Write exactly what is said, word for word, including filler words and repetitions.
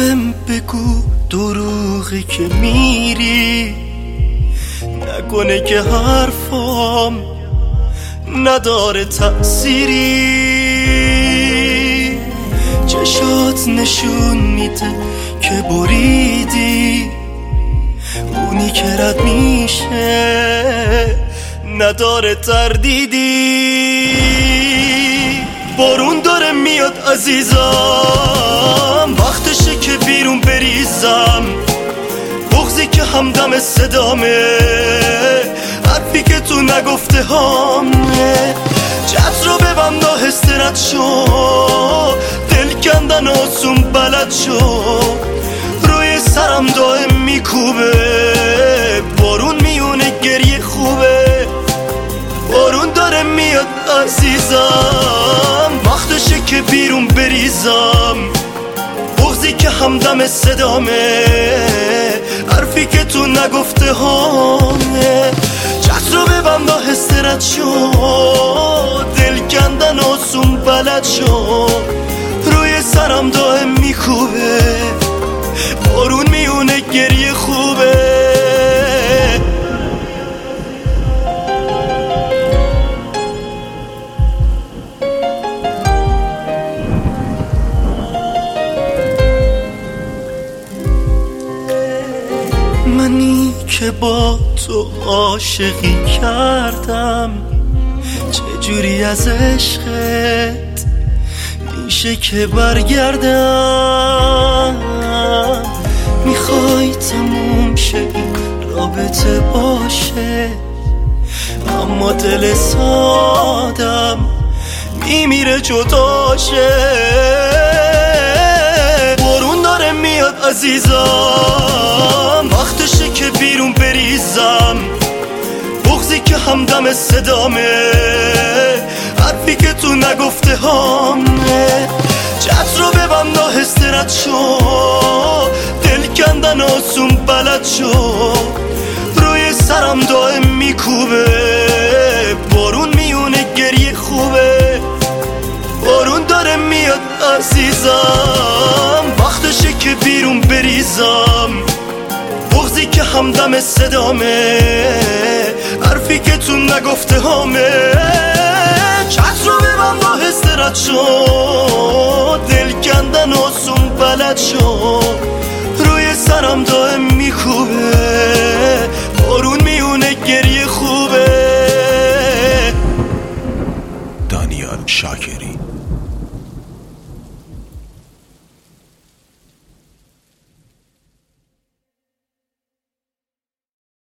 بهم بگو دروغی که میری، نکنه که حرفام نداره تأثیری. چشات نشون میده که بریدی، اونی که رد میشه نداره تردیدی. بارون داره میاد عزیزم، وقتشه که بیرون بریزم. بغضی که همدم صدامه، حرفی که تو نگفته هامه. جت رو ببند آهسته رد شو، دل کندن آسون بلد شو. روی سرم دائم میکوبه، بارون میونه گریه خوبه. بارون داره میاد عزیزم، وقتشه که بیرون بریزم. بغضی که همدم صدامه، حرفی که تو نگفته هامه. جت رو ببند آهسته رد شو، دل کندن آسون بلد شو. روی سرم دائم میکوبه، بارون میونه گریه خوبه. منی که با تو عاشقی کردم، چجوری از عشقت میشه که برگردم؟ میخوای تموم شه این رابطه باشه، اما دل سادم میمیره جداشه. بارون داره میاد عزیزم، وقتشه که بیرون بریزم. بغضی که همدم صدامه، حرفی که تو نگفته هامه. جت رو ببند آهسته رد شو، دل کندن آسون بلد شو. روی سرم دائم میکوبه، بارون میونه گریه خوبه. بارون داره میاد عزیزم، وقتشه که بیرون بریزم. بغضی که همدم صدامه، حرفی که تو نگفته هامه. چت رو ببند آهسته رد شو، دل کندن آسون بلد شو. روی سرم دائم میکوبه، بارون میونه گریه خوبه. دانیال شاکری.